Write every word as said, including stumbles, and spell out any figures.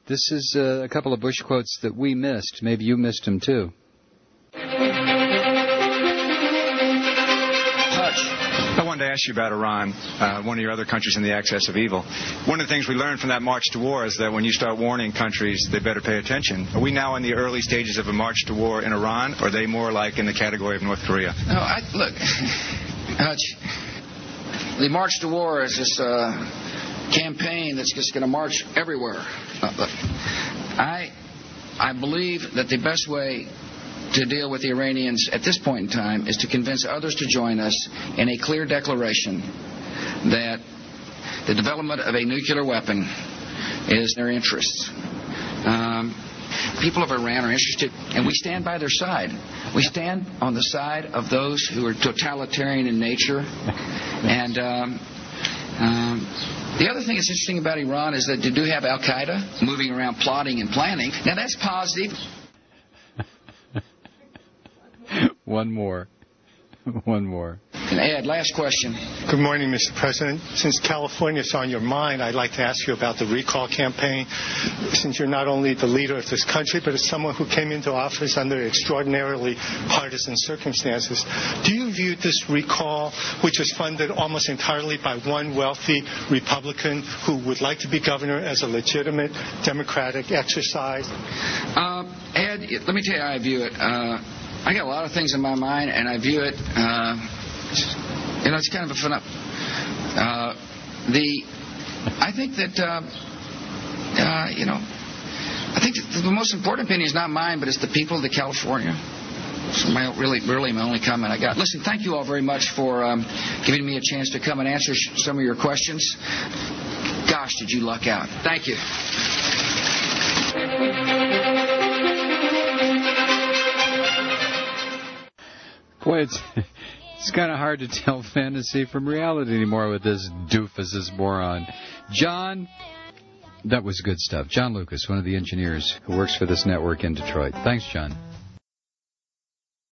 This is uh, a couple of Bush quotes that we missed. Maybe you missed them, too. I wanted to ask you about Iran, uh, one of your other countries in the axis of evil. One of the things we learned from that march to war is that when you start warning countries, they better pay attention. Are we now in the early stages of a march to war in Iran, or are they more like in the category of North Korea? No, I, look, Hutch, the march to war is this uh, campaign that's just going to march everywhere. Uh, look, I, I believe that the best way to deal with the Iranians at this point in time is to convince others to join us in a clear declaration that the development of a nuclear weapon is in their interests. Um, people of Iran are interested, and we stand by their side. We stand on the side of those who are totalitarian in nature. And um, um, the other thing that's interesting about Iran is that they do have Al-Qaeda moving around plotting and planning. Now, that's positive. One more. One more. And Ed, last question. Good morning, Mister President. Since California's on your mind, I'd like to ask you about the recall campaign. Since you're not only the leader of this country, but as someone who came into office under extraordinarily partisan circumstances, do you view this recall, which is funded almost entirely by one wealthy Republican who would like to be governor, as a legitimate democratic exercise? Uh, Ed, let me tell you how I view it. Uh, I got a lot of things in my mind, and I view it, uh, you know, it's kind of a fun up. Uh, the, I think that, uh, uh, you know, I think the most important opinion is not mine, but it's the people of the California. So my really, really my only comment I got. Listen, thank you all very much for um, giving me a chance to come and answer sh- some of your questions. Gosh, did you luck out. Thank you. Boy, it's, it's kind of hard to tell fantasy from reality anymore with this doofus, this moron. John, that was good stuff. John Lucas, one of the engineers who works for this network in Detroit. Thanks, John.